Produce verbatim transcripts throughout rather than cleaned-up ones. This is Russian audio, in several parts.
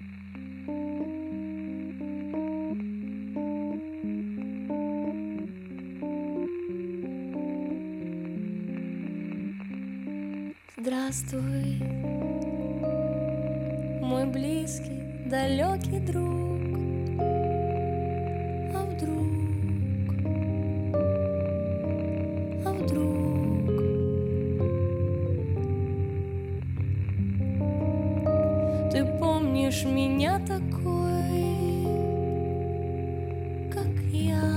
Здравствуй, мой близкий, далекий друг. А вдруг, а вдруг ты помнишь меня такой, как я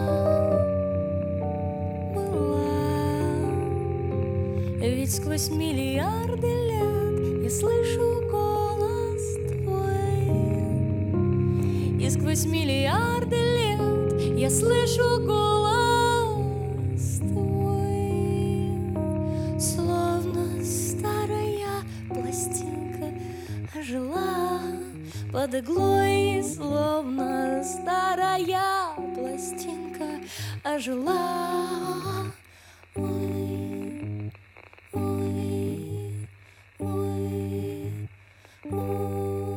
была? Ведь сквозь миллиарды лет я слышу голос твой, и сквозь миллиарды лет я слышу голос твой. Словно старая пластинка ожила под иглой, словно старая пластинка ожила. Ой, ой, ой, ой.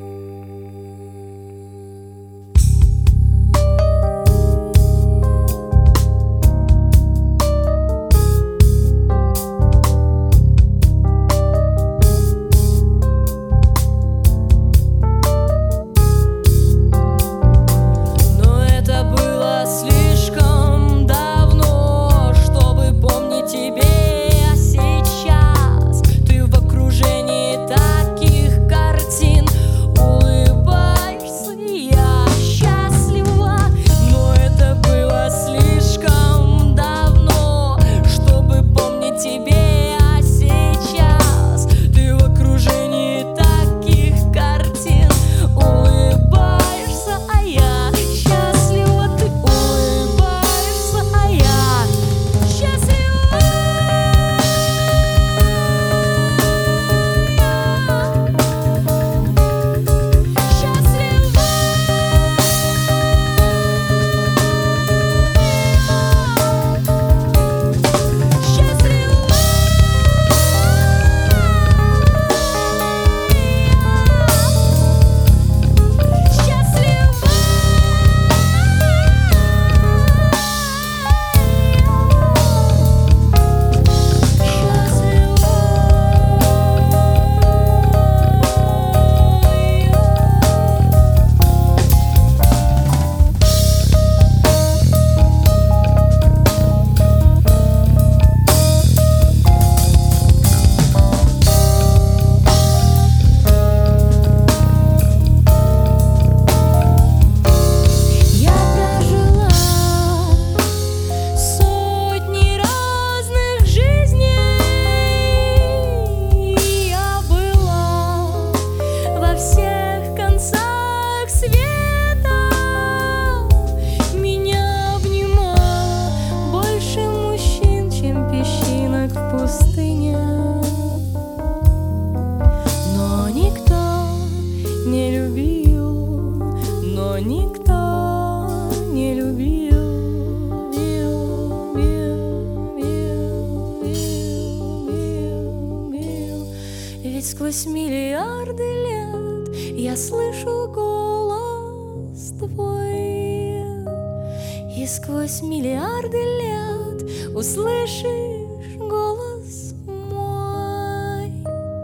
Но это было слишком давно, чтобы помнить тебе, а сейчас ты в окружении таких картин улыбаешься, я счастлива. Но это было слишком давно, чтобы помнить тебе, а сейчас ты в окружении таких картин улыбаешься, а я счастлива. Ты улыбаешься, а я счастлива. Счастлива. Я прожила сотни разных жизней, я была во всех концах света. Меня обнимало больше мужчин, чем песчинок в пустыне. Но никто не любил, но никто не любил, бил, бил, бил, бил, бил, бил. Ведь сквозь миллиарды лет я слышу голос твой, и сквозь миллиарды лет услышишь голос мой.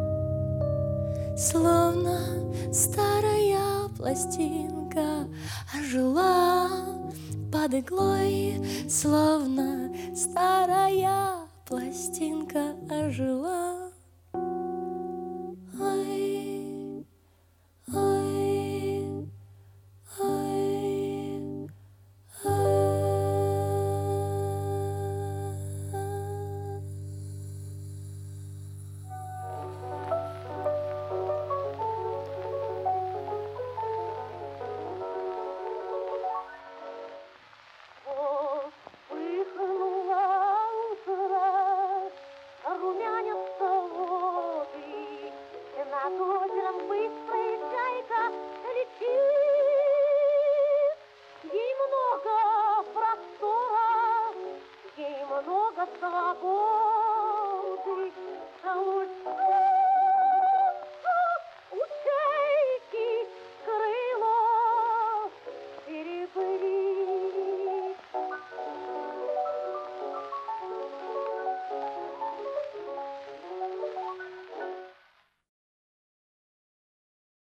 Словно старая пластинка ожила под иглой, словно старая